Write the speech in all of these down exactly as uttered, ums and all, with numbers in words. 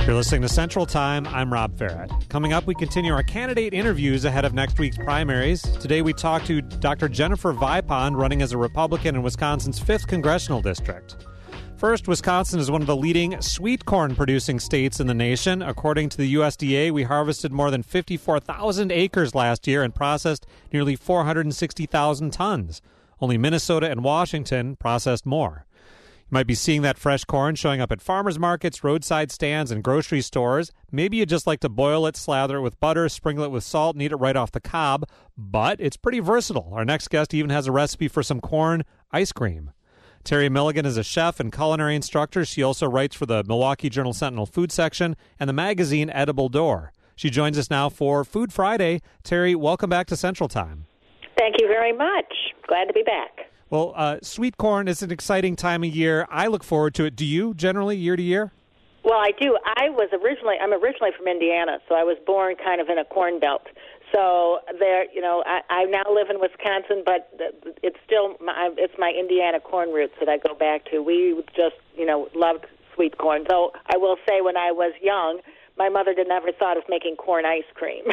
You're listening to Central Time. I'm Rob Farrett. Coming up, we continue our candidate interviews ahead of next week's primaries. Today, we talk to Doctor Jennifer Vipond, running as a Republican in Wisconsin's fifth Congressional District. First, Wisconsin is one of the leading sweet corn producing states in the nation. According to the U S D A, we harvested more than fifty-four thousand acres last year and processed nearly four hundred sixty thousand tons. Only Minnesota and Washington processed more. You might be seeing that fresh corn showing up at farmers markets, roadside stands, and grocery stores. Maybe you just like to boil it, slather it with butter, sprinkle it with salt, and eat it right off the cob. But it's pretty versatile. Our next guest even has a recipe for some corn ice cream. Terry Milligan is a chef and culinary instructor. She also writes for the Milwaukee Journal-Sentinel food section and the magazine Edible Door. She joins us now for Food Friday. Terry, welcome back to Central Time. Thank you very much. Glad to be back. Well, uh, sweet corn is an exciting time of year. I look forward to it. Do you, generally, year to year? Well, I do. I was originally, I'm originally from Indiana, so I was born kind of in a corn belt. So there, you know, I, I now live in Wisconsin, but it's still, my, it's my Indiana corn roots that I go back to. We just, you know, loved sweet corn. Though I will say when I was young, my mother had never thought of making corn ice cream.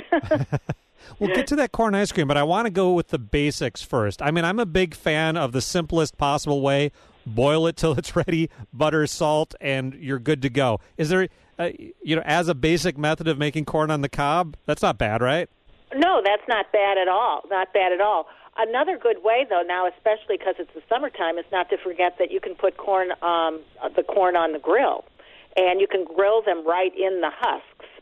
We'll get to that corn ice cream, but I want to go with the basics first. I mean, I'm a big fan of the simplest possible way. Boil it till it's ready, butter, salt, and you're good to go. Is there, uh, you know, as a basic method of making corn on the cob, that's not bad, right? No, that's not bad at all. Not bad at all. Another good way, though, now especially because it's the summertime, is not to forget that you can put corn, um, the corn on the grill, and you can grill them right in the husks.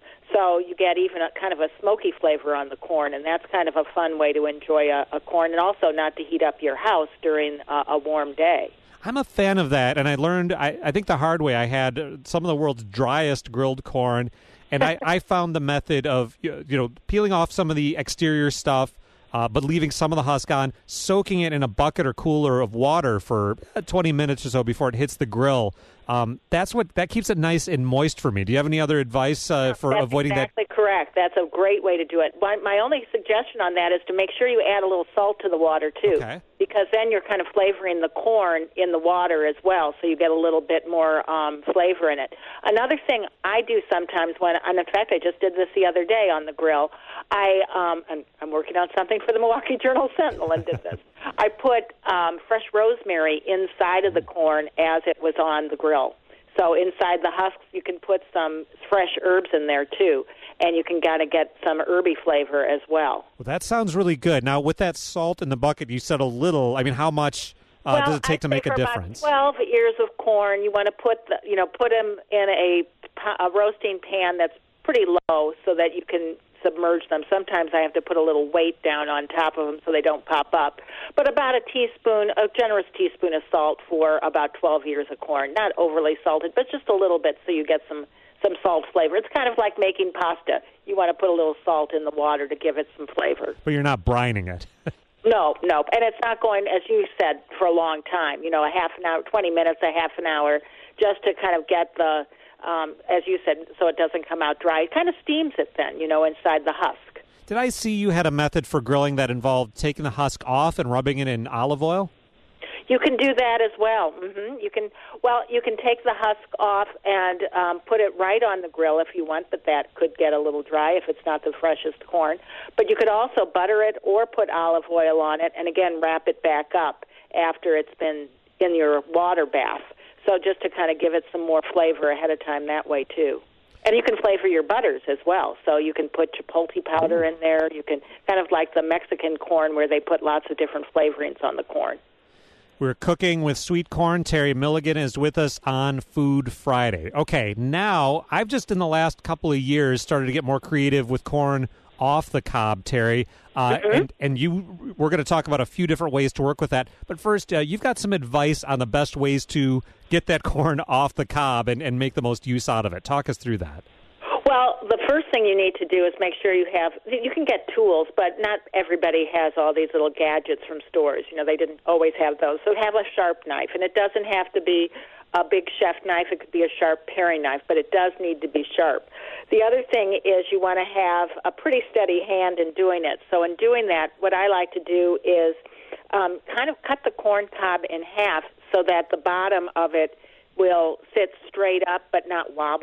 So you get even a kind of a smoky flavor on the corn, and that's kind of a fun way to enjoy a, a corn, and also not to heat up your house during a, a warm day. I'm a fan of that, and I learned, I, I think the hard way, I had some of the world's driest grilled corn, and I, I found the method of, you know, peeling off some of the exterior stuff, uh, but leaving some of the husk on, soaking it in a bucket or cooler of water for twenty minutes or so before it hits the grill. Um, that's what that keeps it nice and moist for me. Do you have any other advice uh, for That's avoiding exactly that? That's correct. That's a great way to do it. My, my only suggestion on that is to make sure you add a little salt to the water, too, okay, because then you're kind of flavoring the corn in the water as well, so you get a little bit more um, flavor in it. Another thing I do sometimes when, and in fact, I just did this the other day on the grill, I, um, I'm, I'm working on something for the Milwaukee Journal-Sentinel and did this. I put um, fresh rosemary inside of the corn as it was on the grill. So inside the husks, you can put some fresh herbs in there, too, and you can kind of get some herby flavor as well. Well, that sounds really good. Now, with that salt in the bucket, you said a little. I mean, how much uh, well, does it take I'd to make say a for difference? About twelve ears of corn. You want to put, the, you know, put them in a, a roasting pan that's pretty low so that you can submerge them. Sometimes I have to put a little weight down on top of them so they don't pop up. But about a teaspoon, a generous teaspoon of salt for about twelve ears of corn. Not overly salted, but just a little bit so you get some, some salt flavor. It's kind of like making pasta. You want to put a little salt in the water to give it some flavor. But you're not brining it. No, no. And it's not going, as you said, for a long time. You know, a half an hour, twenty minutes, a half an hour, just to kind of get the, Um, as you said, so it doesn't come out dry. It kind of steams it then, you know, inside the husk. Did I see you had a method for grilling that involved taking the husk off and rubbing it in olive oil? You can do that as well. Mm-hmm. You can, well, you can take the husk off and um, put it right on the grill if you want, but that could get a little dry if it's not the freshest corn. But you could also butter it or put olive oil on it, and again, wrap it back up after it's been in your water bath. So just to kind of give it some more flavor ahead of time that way, too. And you can flavor your butters as well. So you can put chipotle powder in there. You can kind of like the Mexican corn where they put lots of different flavorings on the corn. We're cooking with sweet corn. Terry Milligan is with us on Food Friday. Okay, now I've just in the last couple of years started to get more creative with corn off the cob, Terry. Uh, mm-hmm. and, and you, we're going to talk about a few different ways to work with that. But first, uh, you've got some advice on the best ways to get that corn off the cob and, and make the most use out of it. Talk us through that. Well, the first thing you need to do is make sure you have, you can get tools, but not everybody has all these little gadgets from stores. You know, they didn't always have those. So have a sharp knife, and it doesn't have to be a big chef knife. It could be a sharp paring knife, but it does need to be sharp. The other thing is you want to have a pretty steady hand in doing it. So in doing that, what I like to do is um, kind of cut the corn cob in half so that the bottom of it will sit straight up but not wobble.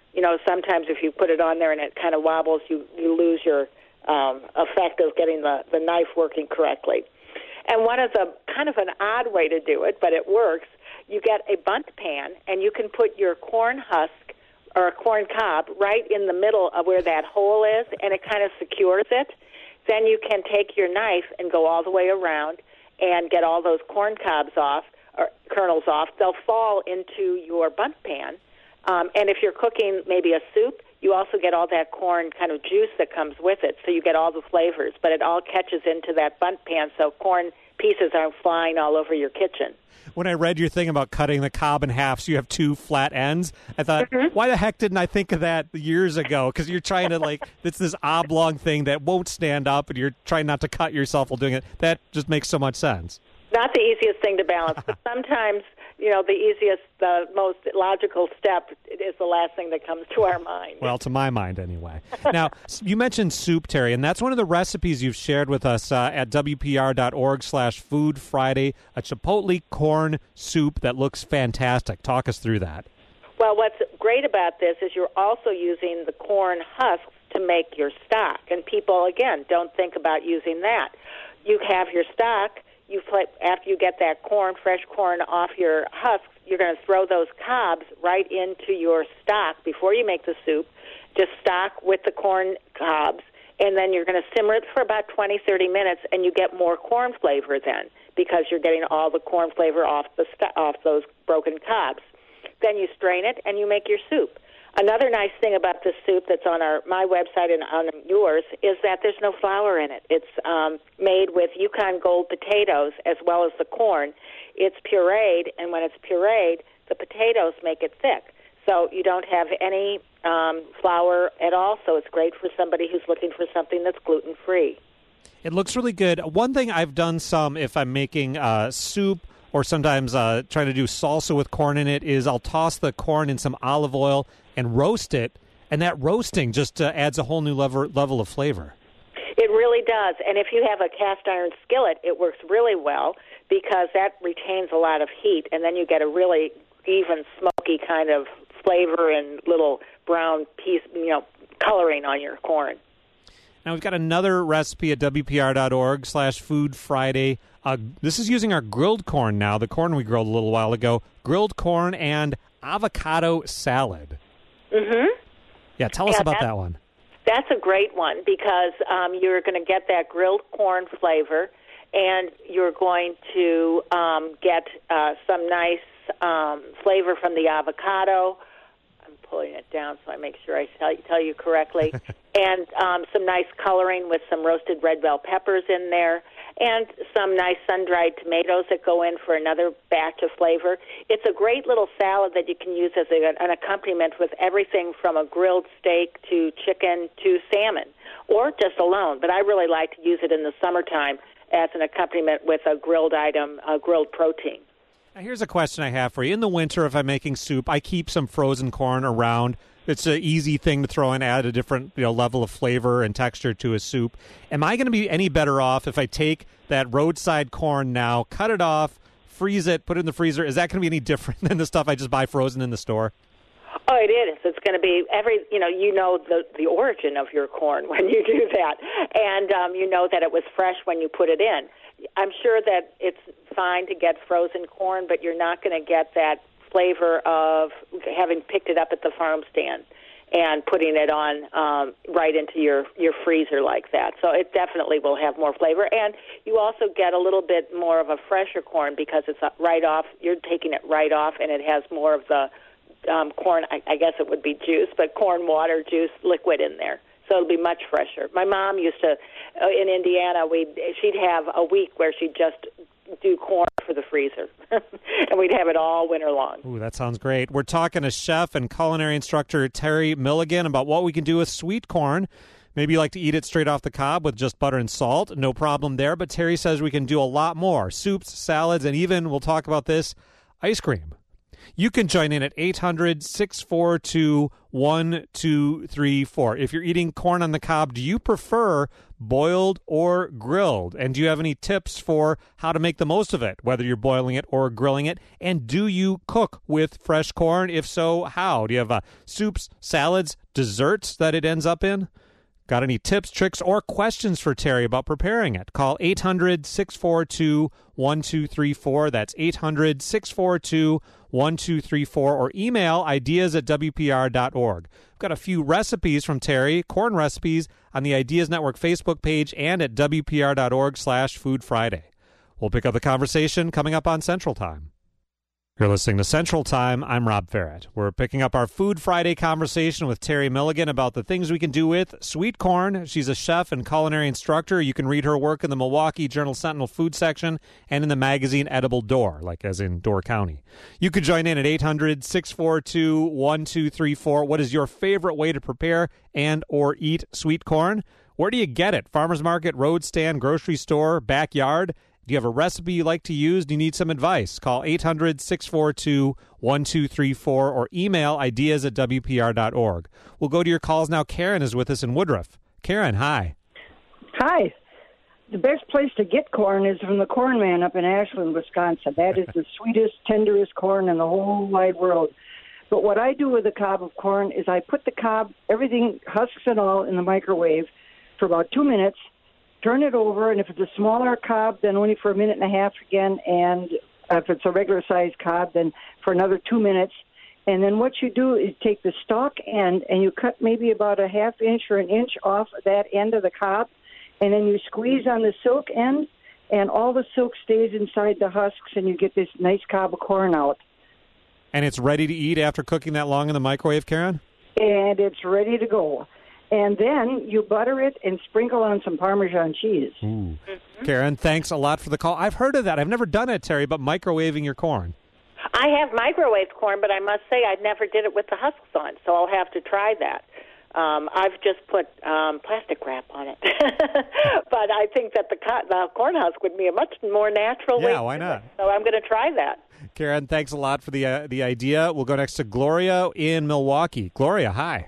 you know, sometimes if you put it on there and it kind of wobbles, you, you lose your um, effect of getting the, the knife working correctly. And one of the kind of an odd way to do it, but it works, you get a bundt pan, and you can put your corn husk or a corn cob right in the middle of where that hole is, and it kind of secures it. Then you can take your knife and go all the way around and get all those corn cobs off, or kernels off. They'll fall into your bundt pan. Um, and if you're cooking maybe a soup, you also get all that corn kind of juice that comes with it, so you get all the flavors. But it all catches into that bundt pan, so corn pieces aren't flying all over your kitchen. When I read your thing about cutting the cob in half so you have two flat ends, I thought, mm-hmm. why the heck didn't I think of that years ago? Because you're trying to, like, it's this oblong thing that won't stand up, and you're trying not to cut yourself while doing it. That just makes so much sense. Not the easiest thing to balance, but sometimes, you know, the easiest, the most logical step is the last thing that comes to our mind. Well, to my mind, anyway. Now, you mentioned soup, Terry, and that's one of the recipes you've shared with us uh, at W P R dot org slash Food Friday, a Chipotle corn soup that looks fantastic. Talk us through that. Well, what's great about this is you're also using the corn husks to make your stock, and people, again, don't think about using that. You have your stock. You put, after you get that corn, fresh corn off your husks, you're going to throw those cobs right into your stock before you make the soup. Just stock with the corn cobs, and then you're going to simmer it for about twenty, thirty minutes, and you get more corn flavor then because you're getting all the corn flavor off the st- off those broken cobs. Then you strain it, and you make your soup. Another nice thing about this soup that's on our my website and on yours is that there's no flour in it. It's um, made with Yukon Gold potatoes as well as the corn. It's pureed, and when it's pureed, the potatoes make it thick. So you don't have any um, flour at all, so it's great for somebody who's looking for something that's gluten-free. It looks really good. One thing I've done some if I'm making uh, soup or sometimes uh, trying to do salsa with corn in it is I'll toss the corn in some olive oil and roast it, and that roasting just uh, adds a whole new level, level of flavor. It really does, and if you have a cast iron skillet, it works really well because that retains a lot of heat, and then you get a really even smoky kind of flavor and little brown piece, you know, coloring on your corn. Now we've got another recipe at W P R dot org slash Food Friday. Uh, this is using our grilled corn now, the corn we grilled a little while ago. Grilled corn and avocado salad. Mm-hmm. Yeah, tell us yeah, about that one. That's a great one because um, you're going to get that grilled corn flavor, and you're going to um, get uh, some nice um, flavor from the avocado. I'm pulling it down so I make sure I tell, tell you correctly. and um, some nice coloring with some roasted red bell peppers in there, and some nice sun-dried tomatoes that go in for another batch of flavor. It's a great little salad that you can use as a, an accompaniment with everything from a grilled steak to chicken to salmon, or just alone. But I really like to use it in the summertime as an accompaniment with a grilled item, a grilled protein. Now, here's a question I have for you. In the winter, if I'm making soup, I keep some frozen corn around. It's an easy thing to throw in, add a different you know, level of flavor and texture to a soup. Am I going to be any better off if I take that roadside corn now, cut it off, freeze it, put it in the freezer? Is that going to be any different than the stuff I just buy frozen in the store? Oh, it is. It's going to be every, you know, you know the, the origin of your corn when you do that. And um, you know that it was fresh when you put it in. I'm sure that it's fine to get frozen corn, but you're not going to get that flavor of having picked it up at the farm stand and putting it on um, right into your, your freezer like that. So it definitely will have more flavor. And you also get a little bit more of a fresher corn because it's right off, you're taking it right off, and it has more of the um, corn, I, I guess it would be juice, but corn water juice liquid in there. So it'll be much fresher. My mom used to, uh, in Indiana, we'd, she'd have a week where she'd just do corn for the freezer, and we'd have it all winter long. Ooh, that sounds great. We're talking to chef and culinary instructor Terry Milligan about what we can do with sweet corn. Maybe you like to eat it straight off the cob with just butter and salt. No problem there, but Terry says we can do a lot more. Soups, salads, and even, we'll talk about this, ice cream. You can join in at eight hundred, six four two, one two three four. If you're eating corn on the cob, do you prefer boiled or grilled? And do you have any tips for how to make the most of it, whether you're boiling it or grilling it? And do you cook with fresh corn? If so, how? Do you have uh, soups, salads, desserts that it ends up in? Got any tips, tricks, or questions for Terry about preparing it? Call eight hundred, six four two, one two three four. That's eight hundred, six four two, one two three four. Or email ideas at W P R dot org. We've got a few recipes from Terry, corn recipes, on the Ideas Network Facebook page and at W P R dot org slash Food Friday. We'll pick up the conversation coming up on Central Time. You're listening to Central Time. I'm Rob Ferret. We're picking up our Food Friday conversation with Terry Milligan about the things we can do with sweet corn. She's a chef and culinary instructor. You can read her work in the Milwaukee Journal-Sentinel food section and in the magazine Edible Door, like as in Door County. You could join in at eight hundred, six four two, one two three four. What is your favorite way to prepare and or eat sweet corn? Where do you get it? Farmer's market, road stand, grocery store, backyard? Do you have a recipe you like to use? Do you need some advice? Call eight hundred, six four two, one two three four or email ideas at W P R dot org. We'll go to your calls now. Karen is with us in Woodruff. Karen, hi. Hi. The best place to get corn is from the Corn Man up in Ashland, Wisconsin. That is the sweetest, tenderest corn in the whole wide world. But what I do with a cob of corn is I put the cob, everything, husks and all, in the microwave for about two minutes, turn it over, and if it's a smaller cob, then only for a minute and a half again, and if it's a regular-sized cob, then for another two minutes. And then what you do is take the stalk end, and you cut maybe about a half inch or an inch off that end of the cob, and then you squeeze on the silk end, and all the silk stays inside the husks, and you get this nice cob of corn out. And it's ready to eat after cooking that long in the microwave, Karen? And it's ready to go. And then you butter it and sprinkle on some Parmesan cheese. Ooh. Mm-hmm. Karen, thanks a lot for the call. I've heard of that. I've never done it, Terry, but microwaving your corn. I have microwaved corn, but I must say I never did it with the husks on, so I'll have to try that. Um, I've just put um, plastic wrap on it. But I think that the, co- the corn husk would be a much more natural way Yeah, why to do not? it. So I'm going to try that. Karen, thanks a lot for the uh, the idea. We'll go next to Gloria in Milwaukee. Gloria, hi.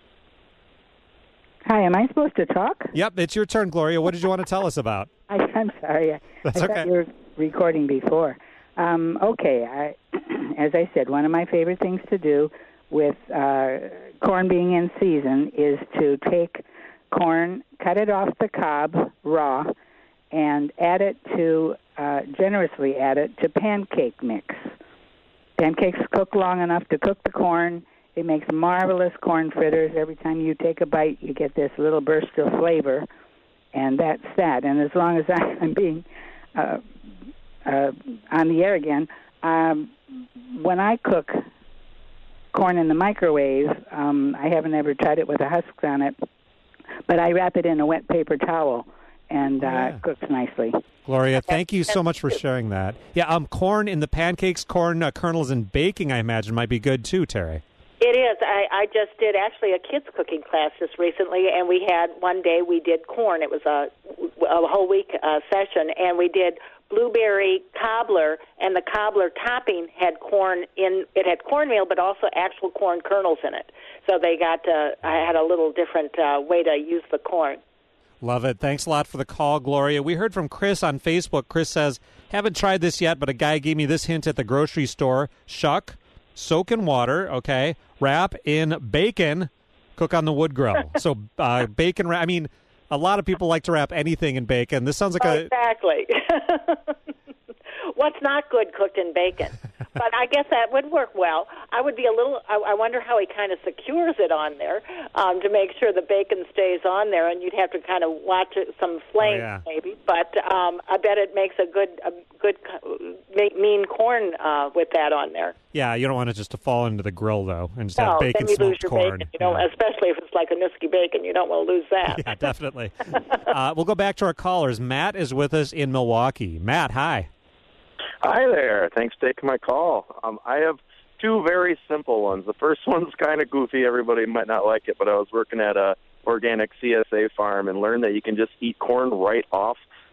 Hi, am I supposed to talk? Yep, it's your turn, Gloria. What did you want to tell us about? I, I'm sorry. I, That's I okay. thought you were recording before. Um, okay, I, as I said, one of my favorite things to do with uh, corn being in season is to take corn, cut it off the cob raw, and add it to, uh, generously add it to pancake mix. Pancakes cook long enough to cook the corn. It makes marvelous corn fritters. Every time you take a bite, you get this little burst of flavor, and that's that. And as long as I'm being uh, uh, on the air again, um, when I cook corn in the microwave, um, I haven't ever tried it with a husk on it, but I wrap it in a wet paper towel, and uh, yeah. it cooks nicely. Gloria, thank you so much for sharing that. Yeah, um, corn in the pancakes, corn uh, kernels in baking, I imagine, might be good too, Terry. It is. I, I just did actually a kids cooking class just recently, and we had one day we did corn. It was a, a whole week uh, session, and we did blueberry cobbler, and the cobbler topping had corn in. It had cornmeal, but also actual corn kernels in it. So they got. Uh, I had a little different uh, way to use the corn. Love it. Thanks a lot for the call, Gloria. We heard from Chris on Facebook. Chris says, haven't tried this yet, but a guy gave me this hint at the grocery store. Shuck, soak in water, okay, wrap in bacon, cook on the wood grill. So uh, bacon wrap, I mean, a lot of people like to wrap anything in bacon. This sounds like oh, a... Exactly. What's not good cooked in bacon? But I guess that would work well. I would be a little, I, I wonder how he kind of secures it on there um, to make sure the bacon stays on there, and you'd have to kind of watch it, some flames oh, yeah. maybe. But um, I bet it makes a good, a good mean corn uh, with that on there. Yeah, you don't want it just to fall into the grill, though, and just no, have bacon then you smoked lose your corn. bacon. You know, yeah. especially if it's like a Nusky bacon, you don't want to lose that. Yeah, definitely. uh, we'll go back to our callers. Matt is with us in Milwaukee. Matt, hi. Hi there. Thanks for taking my call. Um, I have two very simple ones. The first one's kind of goofy. Everybody might not like it, but I was working at a organic C S A farm and learned that you can just eat corn right off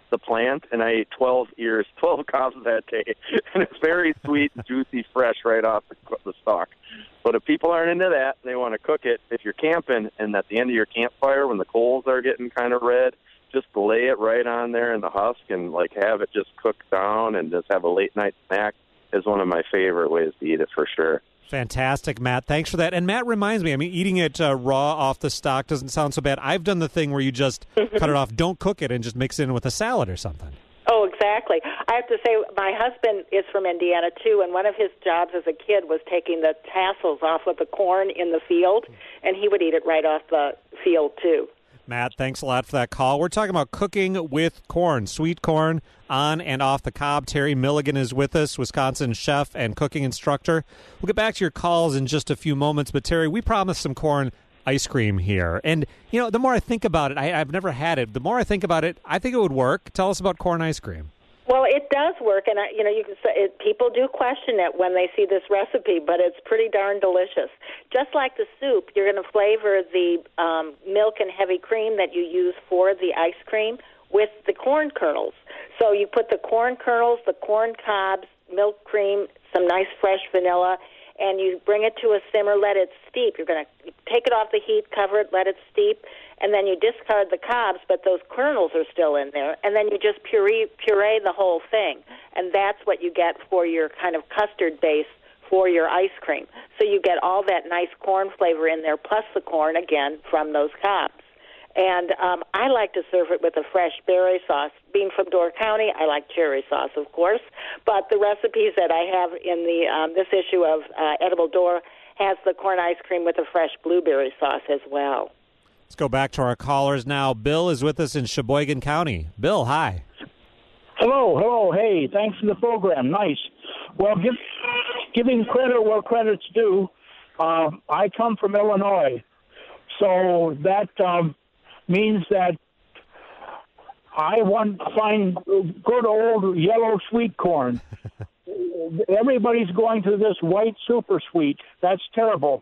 the plant, and I ate twelve ears, twelve cobs that day, and it's very sweet, juicy, fresh right off the, the stalk. But if people aren't into that, they want to cook it. If you're camping and at the end of your campfire when the coals are getting kind of red, just lay it right on there in the husk and like have it just cook down and just have a late night snack is one of my favorite ways to eat it for sure. Fantastic, Matt. Thanks for that. And Matt reminds me, I mean, eating it uh, raw off the stalk doesn't sound so bad. I've done the thing where you just cut it off, don't cook it, and just mix it in with a salad or something. Oh, exactly. I have to say, my husband is from Indiana, too, and one of his jobs as a kid was taking the tassels off of the corn in the field, and he would eat it right off the field, too. Matt, thanks a lot for that call. We're talking about cooking with corn, sweet corn on and off the cob. Terry Milligan is with us, Wisconsin chef and cooking instructor. We'll get back to your calls in just a few moments, but Terry, we promised some corn ice cream here. And, you know, the more I think about it, I, I've never had it. The more I think about it, I think it would work. Tell us about corn ice cream. Well, it does work, and I, you know, you can say it, people do question it when they see this recipe, but it's pretty darn delicious. Just like the soup, you're going to flavor the um, milk and heavy cream that you use for the ice cream with the corn kernels. So you put the corn kernels, the corn cobs, milk cream, some nice fresh vanilla, and you bring it to a simmer, let it steep. You're going to take it off the heat, cover it, let it steep, and then you discard the cobs, but those kernels are still in there, and then you just puree, puree the whole thing, and that's what you get for your kind of custard base for your ice cream. So you get all that nice corn flavor in there, plus the corn, again, from those cobs. And um, I like to serve it with a fresh berry sauce. Being from Door County, I like cherry sauce, of course. But the recipes that I have in the um, this issue of uh, Edible Door has the corn ice cream with a fresh blueberry sauce as well. Let's go back to our callers now. Bill is with us in Sheboygan County. Bill, hi. Hello, hello, hey, thanks for the program. Nice. Well, give, giving credit where credit's due, uh, I come from Illinois. So that um, means that I want to find good old yellow sweet corn. Everybody's going to this white super sweet. That's terrible.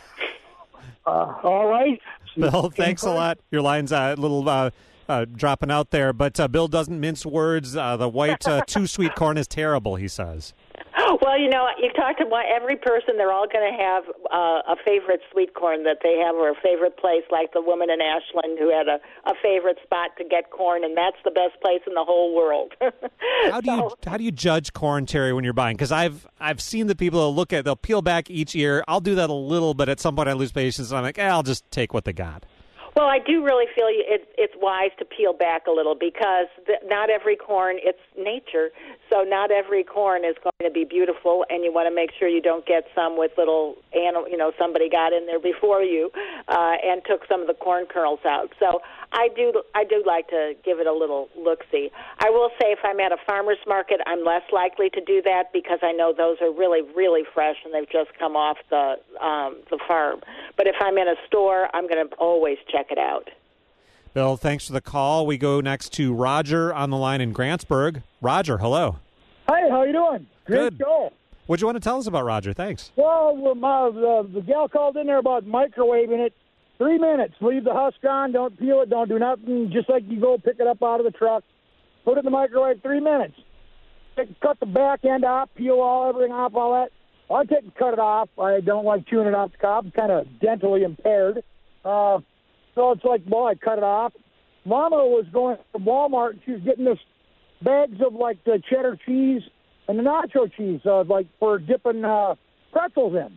Uh, all right. Bill, thanks a lot. Your line's a little uh, uh, dropping out there, but uh, Bill doesn't mince words. Uh, the white uh, too sweet corn is terrible, he says. Well, you know, you talk to one, every person, they're all going to have uh, a favorite sweet corn that they have or a favorite place, like the woman in Ashland who had a, a favorite spot to get corn, and that's the best place in the whole world. How do you how do you judge corn, Terry, when you're buying? Because I've I've seen the people that look at, they'll peel back each ear. I'll do that a little, but at some point I lose patience, and I'm like, eh, I'll just take what they got. Well, I do really feel it, it's wise to peel back a little because the, not every corn, it's nature, so not every corn is going to be beautiful, and you want to make sure you don't get some with little, animal, you know, somebody got in there before you uh, and took some of the corn kernels out. So I do I do like to give it a little look-see. I will say if I'm at a farmer's market, I'm less likely to do that because I know those are really, really fresh and they've just come off the um, the farm. But if I'm in a store, I'm going to always check it out. Bill, thanks for the call. We go next to Roger on the line in Grantsburg. Roger, hello. Hi, how you doing? Great Good. show. What do you want to tell us about Roger? Thanks. Well, my, the, the gal called in there about microwaving it. Three minutes. Leave the husk on. Don't peel it. Don't do nothing. Just like you go pick it up out of the truck. Put it in the microwave. Three minutes. Take, cut the back end off. Peel all everything off. All that. I take and cut it off. I don't like chewing it off the cob. I'm kind of dentally impaired. Uh, so it's like, well, I cut it off. Mama was going to Walmart. And she was getting this bags of like the cheddar cheese and the nacho cheese, uh, like for dipping uh, pretzels in.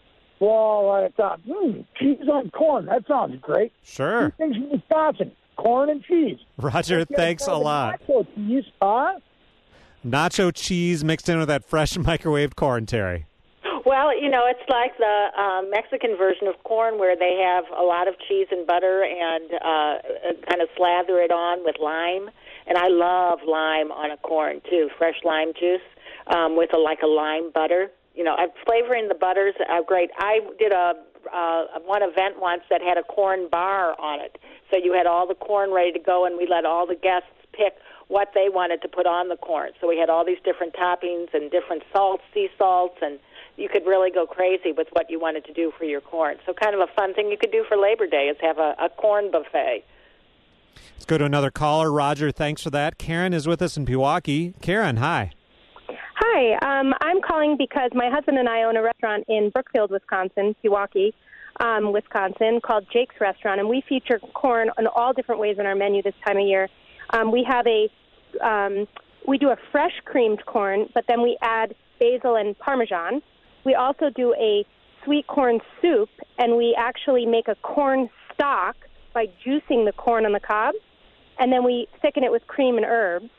Well, I thought, hmm, cheese on corn. That sounds great. Sure. Two things from Wisconsin, corn and cheese. Roger, thanks a lot. Nacho cheese, huh? Nacho cheese mixed in with that fresh microwaved corn, Terry. Well, you know, it's like the uh, Mexican version of corn where they have a lot of cheese and butter and uh, kind of slather it on with lime. And I love lime on a corn, too, fresh lime juice um, with a, like a lime butter. You know, I'm flavoring the butters are great. I did a uh, one event once that had a corn bar on it. So you had all the corn ready to go, and we let all the guests pick what they wanted to put on the corn. So we had all these different toppings and different salts, sea salts, and you could really go crazy with what you wanted to do for your corn. So kind of a fun thing you could do for Labor Day is have a, a corn buffet. Let's go to another caller. Roger, thanks for that. Karen is with us in Pewaukee. Karen, hi. Hi, um, I'm calling because my husband and I own a restaurant in Brookfield, Wisconsin, Pewaukee, um, Wisconsin, called Jake's Restaurant, and we feature corn in all different ways in our menu this time of year. Um, we have a, um, we do a fresh creamed corn, but then we add basil and Parmesan. We also do a sweet corn soup, and we actually make a corn stock by juicing the corn on the cob, and then we thicken it with cream and herbs.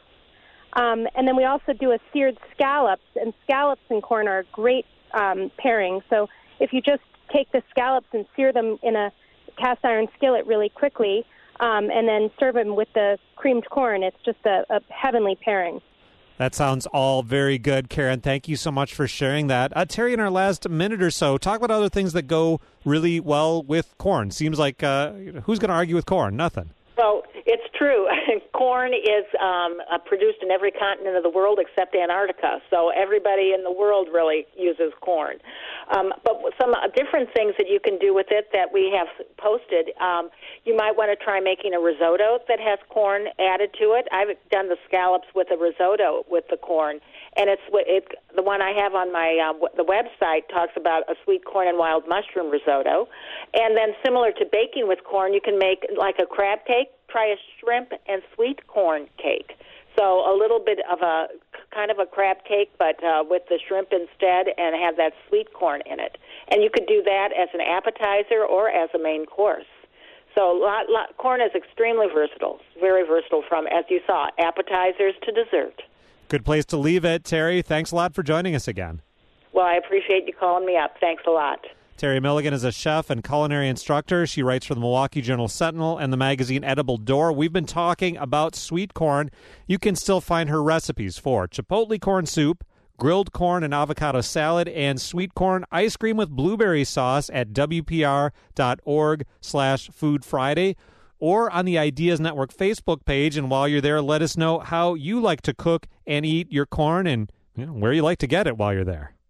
Um, and then we also do a seared scallops, and scallops and corn are a great um, pairing. So if you just take the scallops and sear them in a cast iron skillet really quickly, um, and then serve them with the creamed corn, it's just a, a heavenly pairing. That sounds all very good, Karen. Thank you so much for sharing that. Uh, Terry, in our last minute or so, talk about other things that go really well with corn. Seems like uh, who's going to argue with corn? Nothing. Well, it's true. Corn is um, uh, produced in every continent of the world except Antarctica, so everybody in the world really uses corn. Um, but some uh, different things that you can do with it that we have posted, um, you might want to try making a risotto that has corn added to it. I've done the scallops with a risotto with the corn, and it's it, the one I have on my uh, the website talks about a sweet corn and wild mushroom risotto. And then similar to baking with corn, you can make like a crab cake. Try a shrimp and sweet corn cake. So a little bit of a kind of a crab cake, but uh, with the shrimp instead, and have that sweet corn in it. And you could do that as an appetizer or as a main course. So lot, lot, corn is extremely versatile, very versatile from, as you saw, appetizers to dessert. Good place to leave it. Terry, thanks a lot for joining us again. Well, I appreciate you calling me up. Thanks a lot. Terry Milligan is a chef and culinary instructor. She writes for the Milwaukee Journal Sentinel and the magazine Edible Door. We've been talking about sweet corn. You can still find her recipes for chipotle corn soup, grilled corn and avocado salad, and sweet corn ice cream with blueberry sauce at W P R dot org slash Food Friday or on the Ideas Network Facebook page. And while you're there, let us know how you like to cook and eat your corn and you know, where you like to get it while you're there.